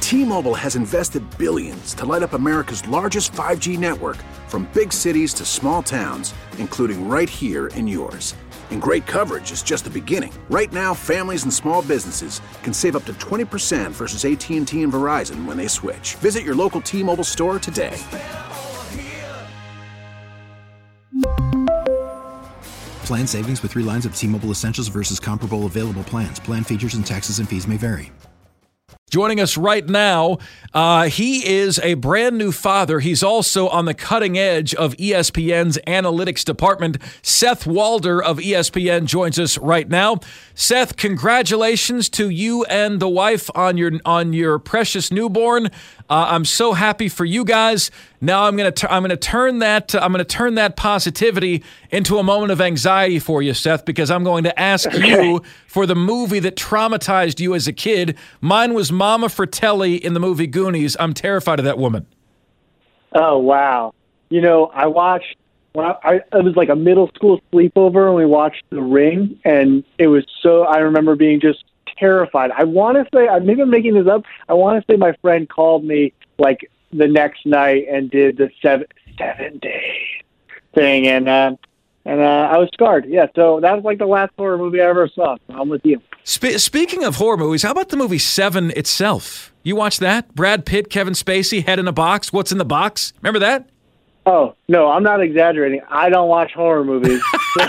T-Mobile has invested billions to light up America's largest 5G network, from big cities to small towns, including right here in yours. And great coverage is just the beginning. Right now, families and small businesses can save up to 20% versus AT&T and Verizon when they switch. Visit your local T-Mobile store today. Plan savings with 3 lines of T-Mobile Essentials versus comparable available plans. Plan features and taxes and fees may vary. Joining us right now, he is a brand new father. He's also on the cutting edge of ESPN's analytics department. Seth Walder of ESPN joins us right now. Seth, congratulations to you and the wife on your precious newborn. I'm so happy for you guys. Now I'm going to turn that positivity into a moment of anxiety for you, Seth, because I'm going to ask you for the movie that traumatized you as a kid. Mine was Mama Fratelli in the movie Goonies. I'm terrified of that woman. Oh wow! You know, I watched it was like a middle school sleepover, and we watched The Ring, and it was so. I remember being just terrified. I want to say, maybe I'm making this up. I want to say my friend called me like the next night and did the seven day thing, and I was scarred. Yeah, so that was like the last horror movie I ever saw. So I'm with you. Speaking of horror movies, how about the movie Seven itself? You watched that? Brad Pitt, Kevin Spacey, head in a box. What's in the box? Remember that? Oh, no, I'm not exaggerating. I don't watch horror movies.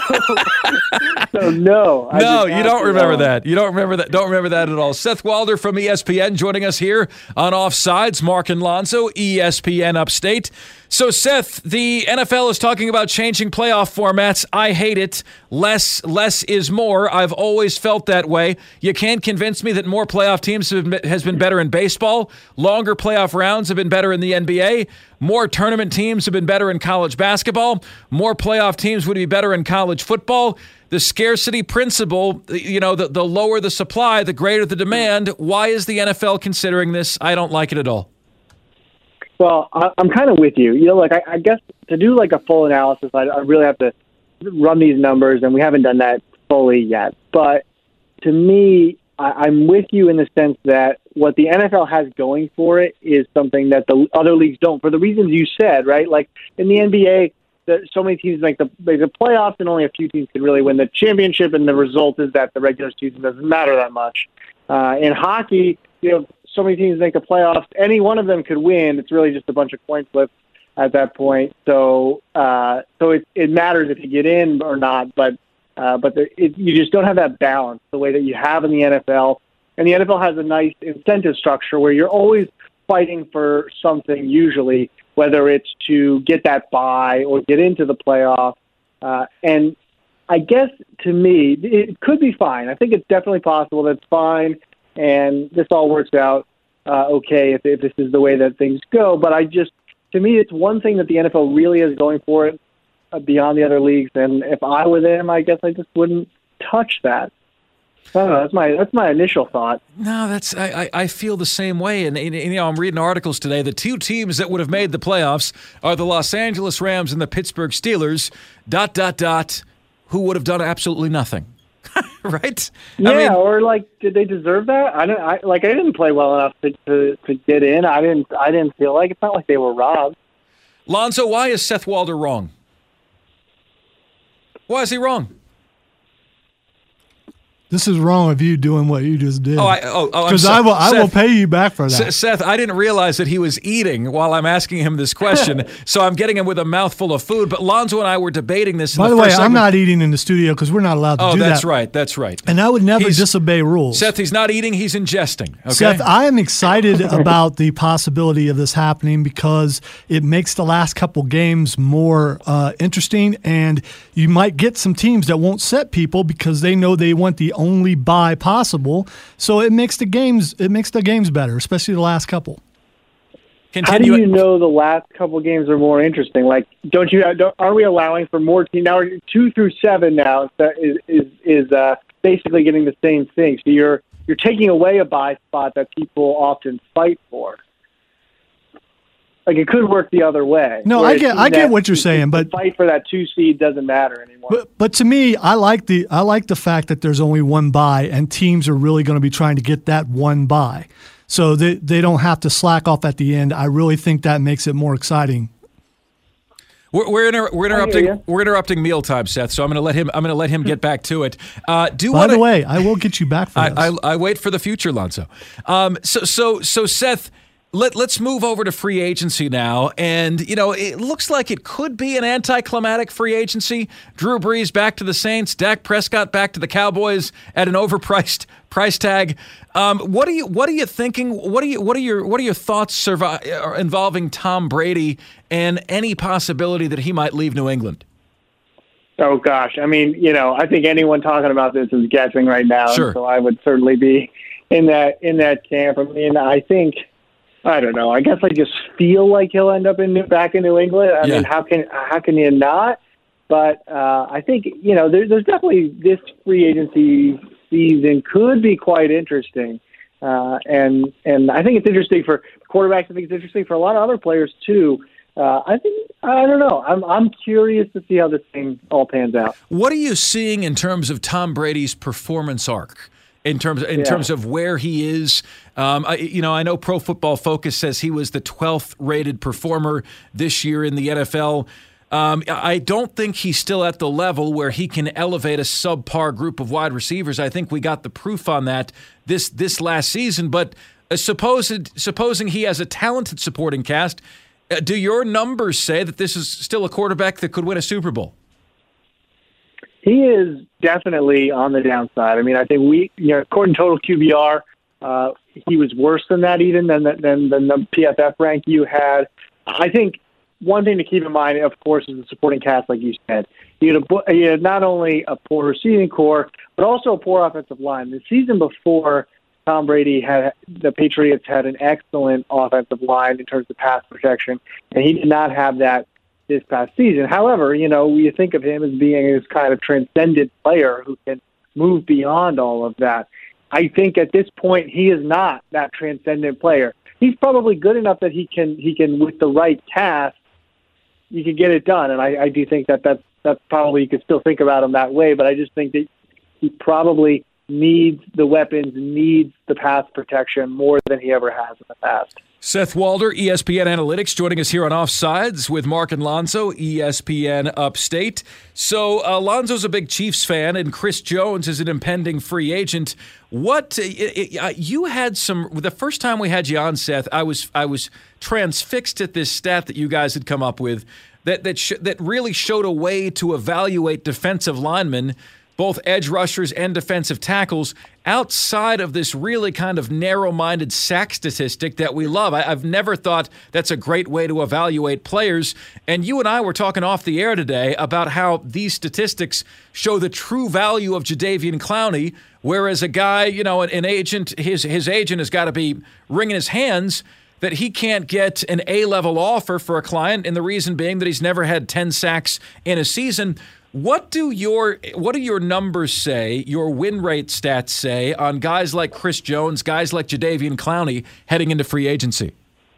So no. No, you don't remember that. You don't remember that. Don't remember that at all. Seth Walder from ESPN joining us here on Offsides. Mark and Lonzo, ESPN Upstate. So, Seth, the NFL is talking about changing playoff formats. I hate it. Less is more. I've always felt that way. You can't convince me that more playoff teams has been better in baseball. Longer playoff rounds have been better in the NBA. More tournament teams have been better in college basketball. More playoff teams would be better in college football. The scarcity principle, the lower the supply, the greater the demand. Why is the NFL considering this? I don't like it at all. Well, I'm kind of with you. I guess to do like a full analysis, I really have to run these numbers, and we haven't done that fully yet. But to me, I'm with you in the sense that what the NFL has going for it is something that the other leagues don't, for the reasons you said, right? Like in the NBA, so many teams make the playoffs, and only a few teams can really win the championship, and the result is that the regular season doesn't matter that much. In hockey, so many teams make the playoffs. Any one of them could win. It's really just a bunch of coin flips at that point. So it matters if you get in or not. But you just don't have that balance the way that you have in the NFL. And the NFL has a nice incentive structure where you're always fighting for something. Usually, whether it's to get that bye or get into the playoff. And I guess to me, it could be fine. I think it's definitely possible that it's fine. And this all works out okay if this is the way that things go. But to me, it's one thing that the NFL really is going for it beyond the other leagues. And if I were them, I guess I just wouldn't touch that. I don't know. That's my initial thought. No, I feel the same way. And I'm reading articles today. The two teams that would have made the playoffs are the Los Angeles Rams and the Pittsburgh Steelers. ... Who would have done absolutely nothing. Right? Yeah, or did they deserve that? I didn't play well enough to get in. I didn't feel like it's not like they were robbed. Lonzo, why is Seth Walder wrong? Why is he wrong? This is wrong with you doing what you just did. Because I will pay you back for that. Seth, I didn't realize that he was eating while I'm asking him this question, so I'm getting him with a mouthful of food. But Lonzo and I were debating this. By the way, I'm not eating in the studio because we're not allowed to do that. Oh, that's right. And I would never disobey rules. Seth, he's not eating, he's ingesting. Okay? Seth, I am excited about the possibility of this happening because it makes the last couple games more interesting, and you might get some teams that won't set people because they know they want the only bye possible. So it makes the games better, especially the last couple. How do you know the last couple games are more interesting? Like, are we allowing for more teams now? 2 through 7 now is basically getting the same thing. So you're taking away a bye spot that people often fight for. Like, it could work the other way. No, I get what you're saying, but the fight for that 2 seed doesn't matter anymore. But to me, I like the fact that there's only one bye, and teams are really going to be trying to get that one bye. so they don't have to slack off at the end. I really think that makes it more exciting. We're interrupting mealtime, Seth. So I'm going to let him get back to it. By the way, I will get you back for this. I wait for the future, Lonzo. So Seth, let's move over to free agency now. And it looks like it could be an anticlimactic free agency. Drew Brees back to the Saints, Dak Prescott back to the Cowboys at an overpriced price tag. What are you thinking? What are your thoughts involving Tom Brady and any possibility that he might leave New England? Oh gosh, I mean, I think anyone talking about this is guessing right now. Sure. So I would certainly be in that camp. I mean, I don't know. I guess I just feel like he'll end up back in New England. I mean, how can you not? But I think there's definitely this free agency season could be quite interesting, and I think it's interesting for quarterbacks. I think it's interesting for a lot of other players too. I don't know. I'm curious to see how this thing all pans out. What are you seeing in terms of Tom Brady's performance arc? In terms of where he is, I know Pro Football Focus says he was the 12th rated performer this year in the NFL. I don't think he's still at the level where he can elevate a subpar group of wide receivers. I think we got the proof on that this last season. But supposing he has a talented supporting cast, do your numbers say that this is still a quarterback that could win a Super Bowl? He is definitely on the downside. I mean, I think according to Total QBR, he was worse than that even than the PFF rank you had. I think one thing to keep in mind, of course, is the supporting cast, like you said. He had not only a poor receiving core, but also a poor offensive line. The season before, Tom Brady the Patriots had an excellent offensive line in terms of pass protection, and he did not have that this past season. However, you think of him as being this kind of transcendent player who can move beyond all of that. I think at this point he is not that transcendent player. He's probably good enough that he can with the right cast, you can get it done. And I do think that's probably, you could still think about him that way, but I just think that he probably needs the weapons, needs the pass protection more than he ever has in the past. Seth Walder, ESPN Analytics, joining us here on Offsides with Mark and Lonzo, ESPN Upstate. So Lonzo's a big Chiefs fan, and Chris Jones is an impending free agent. You had the first time we had you on, Seth, I was transfixed at this stat that you guys had come up with that really showed a way to evaluate defensive linemen, both edge rushers and defensive tackles, outside of this really kind of narrow-minded sack statistic that we love. I've never thought that's a great way to evaluate players. And you and I were talking off the air today about how these statistics show the true value of Jadeveon Clowney, whereas a guy, an agent, his agent has got to be wringing his hands that he can't get an A-level offer for a client, and the reason being that he's never had 10 sacks in a season. What do your numbers say, your win rate stats say, on guys like Chris Jones, guys like Jadeveon Clowney heading into free agency?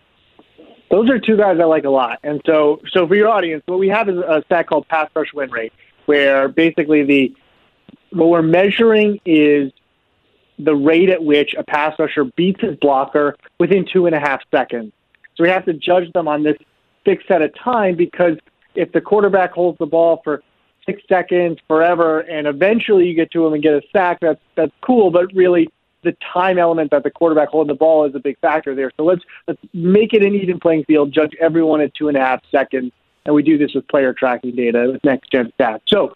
Those are two guys I like a lot. And so for your audience, what we have is a stat called pass rush win rate, where basically what we're measuring is the rate at which a pass rusher beats his blocker within 2.5 seconds. So we have to judge them on this fixed set of time, because if the quarterback holds the ball for 6 seconds, forever, and eventually you get to him and get a sack, that's cool, but really the time element that the quarterback holding the ball is a big factor there. So let's make it an even playing field, judge everyone at 2.5 seconds, and we do this with player tracking data with next-gen stats. So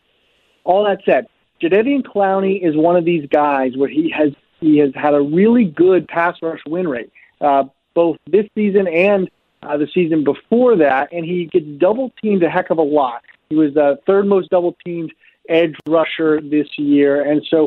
all that said, Jadeveon Clowney is one of these guys where he has had a really good pass rush win rate, both this season and the season before that, and he gets double-teamed a heck of a lot. He was the third most double-teamed edge rusher this year, and so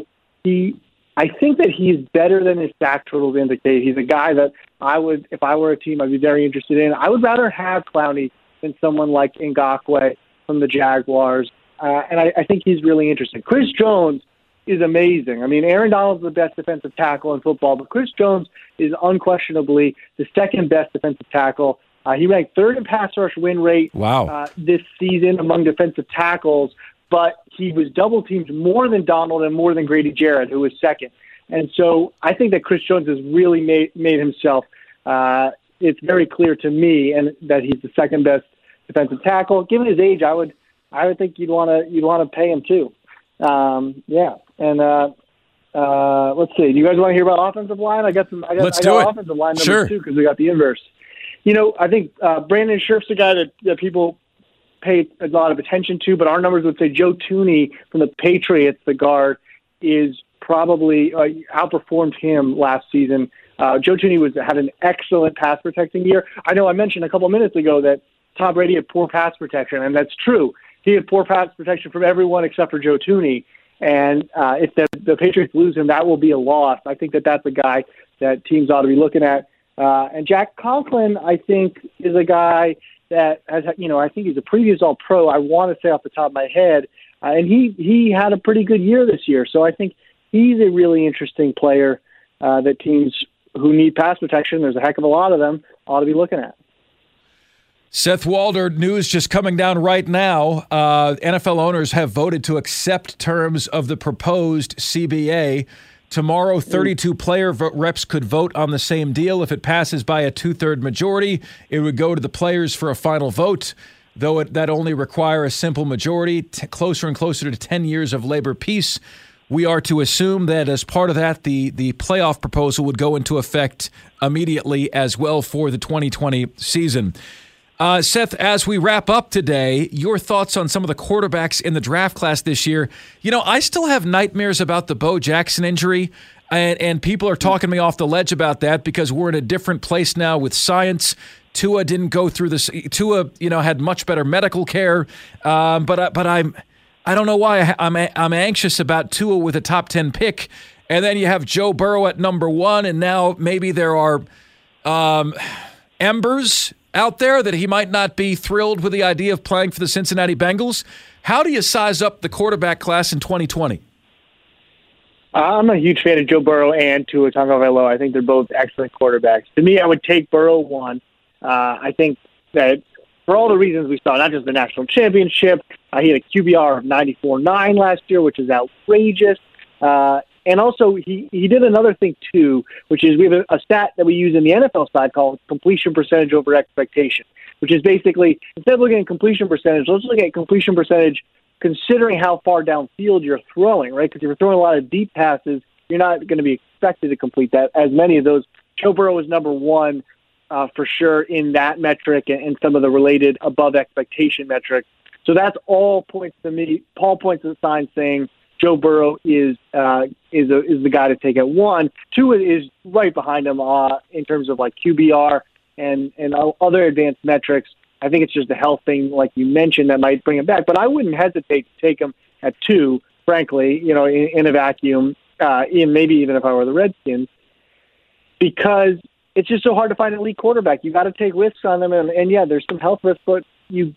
I think that he's better than his sack totals indicate. He's a guy that if I were a team, I'd be very interested in. I would rather have Clowney than someone like Ngakoue from the Jaguars, and I think he's really interesting. Chris Jones is amazing. I mean, Aaron Donald's the best defensive tackle in football, but Chris Jones is unquestionably the second best defensive tackle. He ranked third in pass rush win rate this season among defensive tackles, but he was double-teamed more than Donald and more than Grady Jarrett, who was second. And so I think that Chris Jones has really made himself. It's very clear to me, and that he's the second best defensive tackle. Given his age, I would think you'd want to pay him too. Yeah, and let's see. Do you guys want to hear about offensive line? I got offensive line number 2 because we got the inverse. I think Brandon Scherf's a guy that people pay a lot of attention to, but our numbers would say Joe Thuney from the Patriots, the guard, is probably outperformed him last season. Joe Thuney had an excellent pass protecting year. I know I mentioned a couple minutes ago that Tom Brady had poor pass protection, and that's true. He had poor pass protection from everyone except for Joe Thuney. And if the Patriots lose him, that will be a loss. I think that's a guy that teams ought to be looking at. And Jack Conklin, I think, is a guy that has, I think he's a previous All-Pro. I want to say off the top of my head. And he had a pretty good year this year. So I think he's a really interesting player that teams who need pass protection, there's a heck of a lot of them, ought to be looking at. Seth Walder, news just coming down right now. NFL owners have voted to accept terms of the proposed CBA. Tomorrow, 32 player reps could vote on the same deal. If it passes by a 2/3 majority, it would go to the players for a final vote, though that only require a simple majority, closer and closer to 10 years of labor peace. We are to assume that as part of that, the playoff proposal would go into effect immediately as well for the 2020 season. Seth, as we wrap up today, your thoughts on some of the quarterbacks in the draft class this year. I still have nightmares about the Bo Jackson injury, and people are talking me off the ledge about that because we're in a different place now with science. Tua didn't go through this. Tua, had much better medical care, but I don't know why I'm anxious about Tua with a top 10 pick, and then you have Joe Burrow at number 1, and now maybe there are embers out there that he might not be thrilled with the idea of playing for the Cincinnati Bengals. How do you size up the quarterback class in 2020? I'm a huge fan of Joe Burrow and Tua Tagovailoa. I think they're both excellent quarterbacks. To me, I would take Burrow 1. I think that for all the reasons we saw, not just the national championship, he had a QBR of 94.9 last year, which is outrageous. And also, he did another thing, too, which is we have a stat that we use in the NFL side called completion percentage over expectation, which is basically, instead of looking at completion percentage, let's look at completion percentage considering how far downfield you're throwing, right? Because if you're throwing a lot of deep passes, you're not going to be expected to complete that. As many of those, Joe Burrow is number 1 for sure in that metric and some of the related above expectation metrics. So that's all points to me. Paul points to the sign saying, Joe Burrow is the guy to take at 1. 2 is right behind him in terms of like QBR and other advanced metrics. I think it's just a health thing, like you mentioned, that might bring him back. But I wouldn't hesitate to take him at 2, frankly, in a vacuum, maybe even if I were the Redskins, because it's just so hard to find an elite quarterback. You got to take risks on them, and yeah, there's some health risks, but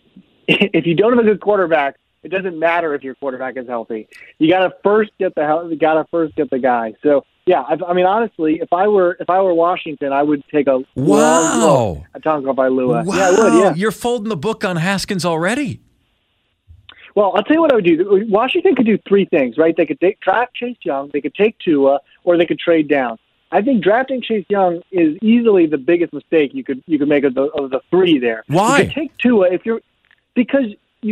if you don't have a good quarterback, it doesn't matter if your quarterback is healthy. You got to first get the guy. So yeah, I mean honestly, if I were Washington, I would take a long look at Tagovailoa. Wow. Yeah, I would. Yeah, you're folding the book on Haskins already. Well, I'll tell you what I would do. Washington could do 3 things, right? They could draft Chase Young, they could take Tua, or they could trade down. I think drafting Chase Young is easily the biggest mistake you could make of the 3 there. Why? You could take Tua because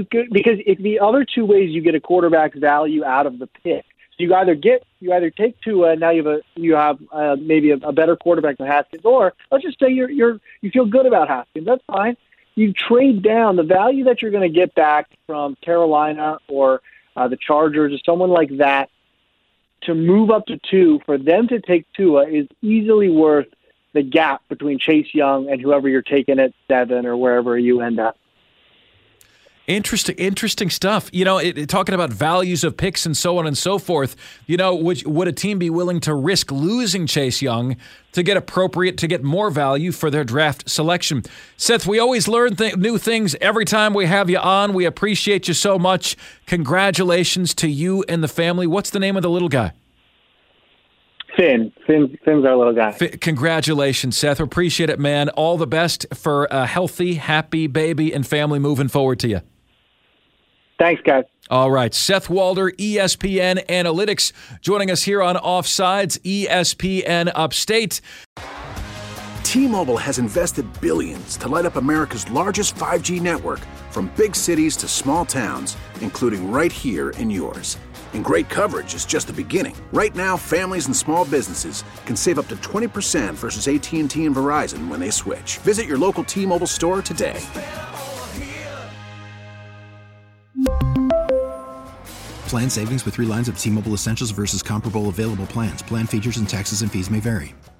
if the other 2 ways you get a quarterback's value out of the pick. So you either take Tua and now you have maybe a better quarterback than Haskins, or let's just say you feel good about Haskins. That's fine. You trade down the value that you're going to get back from Carolina or the Chargers or someone like that to move up to 2 for them to take Tua is easily worth the gap between Chase Young and whoever you're taking at 7 or wherever you end up. Interesting stuff. Talking about values of picks and so on and so forth. Would a team be willing to risk losing Chase Young to get more value for their draft selection? Seth, we always learn new things every time we have you on. We appreciate you so much. Congratulations to you and the family. What's the name of the little guy? Finn's our little guy. Congratulations, Seth. Appreciate it, man. All the best for a healthy, happy baby and family moving forward to you. Thanks, guys. All right, Seth Walder, ESPN Analytics, joining us here on Offsides, ESPN Upstate. T-Mobile has invested billions to light up America's largest 5G network, from big cities to small towns, including right here in yours. And great coverage is just the beginning. Right now, families and small businesses can save up to 20% versus AT&T and Verizon when they switch. Visit your local T-Mobile store today. Plan savings with 3 lines of T-Mobile Essentials versus comparable available plans. Plan features and taxes and fees may vary.